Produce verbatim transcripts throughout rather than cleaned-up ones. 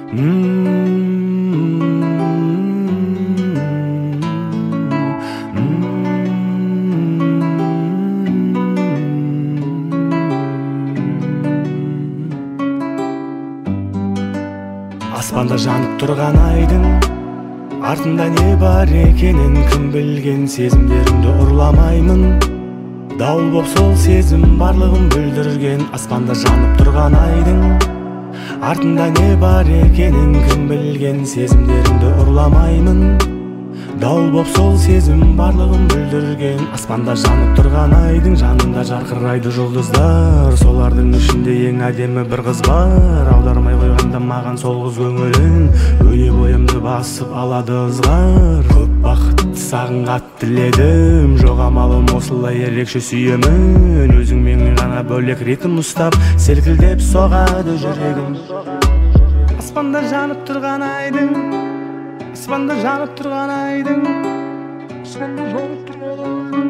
Аспанда жанып тұрған айдың артында не бар екенін кім білген, сезімдерімді ұрламаймын. Дауыл боп сол сезім барлығын бүлдірген. Аспанда жанып тұрған айдың артында не бар екенін кім білген, сезімдерімді ұрламаймын. Дауыл боп сол сезім барлығын бүлдірген. Аспанда жанып тұрған айдың жанында жарқырайды жұлдыздар. Солардың ішінде ең әдемі бір қыз бар. Аудармай қойғанда маған сол қыз көңілін, өне бойымды басып алады ызғар. Көп бақыт сағынғат тіледім, жоқ амалым осылай ерекше сүйемін. Өзің менің ғана бөлек ритм ұстап, селкілдеп соғады жүрегім. Аспанда жанып тұрған айдың, аспанда жанып тұрған айдың, аспанда жанып тұрған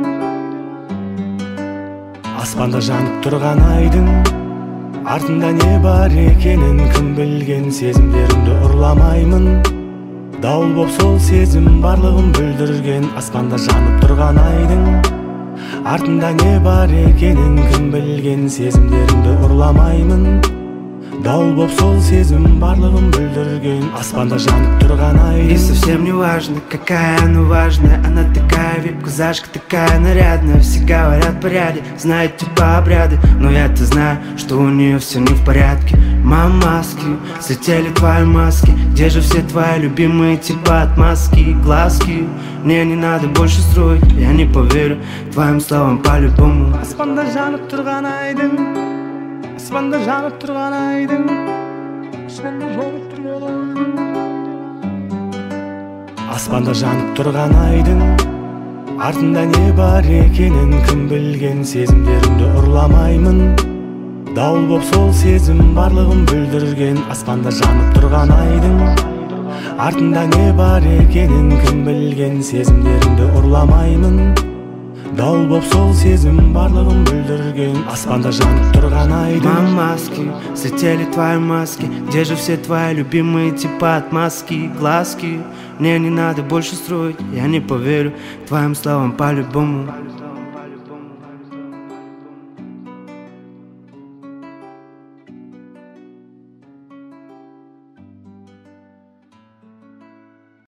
айдың, аспанда жанып тұрған айдың артында не бар екенін кім білген, сезімдерімді ұрламаймын. Дауыл боп сол сезім барлығын бүлдірген. Аспанда жанып тұрған айдың артында не бар екенін кім білген, сезімдерімді ұрламаймын. Дауыл боп сол сезім барлығын бүлдірген. Аспанда жанып тұрған айдың. И совсем не важно, какая она важная. Она такая вип-казашка, такая нарядная. Все говорят по ряде, знают типа обряды, но я-то знаю, что у нее все не в порядке. Мамаски, слетели твои маски. Где же все твои любимые типа отмазки, глазки? Мне не надо больше строить, я не поверю твоим словам по-любому. Аспанда жанып тұрған айдың, аспанда жанып тұрған айдың, аспанда жанып тұрған айдың, аспанда жанып тұрған айдың артында не бар екенін кім білген, сезімдерімді ұрламаймын. Дауыл боп сол сезім барлығын бүлдірген. Аспанда жанып тұрған айдың артында не бар екенін кім білген, сезімдерімді ұрламаймын. Дауыл боп сол сезім барлығын бүлдірген. Аспанда жанып тұрған айдың. Мамаски, слетели твои маски. Где же все твои любимые типа отмазки, глазки? Мне не надо больше строить, я не поверю твоим словам по-любому.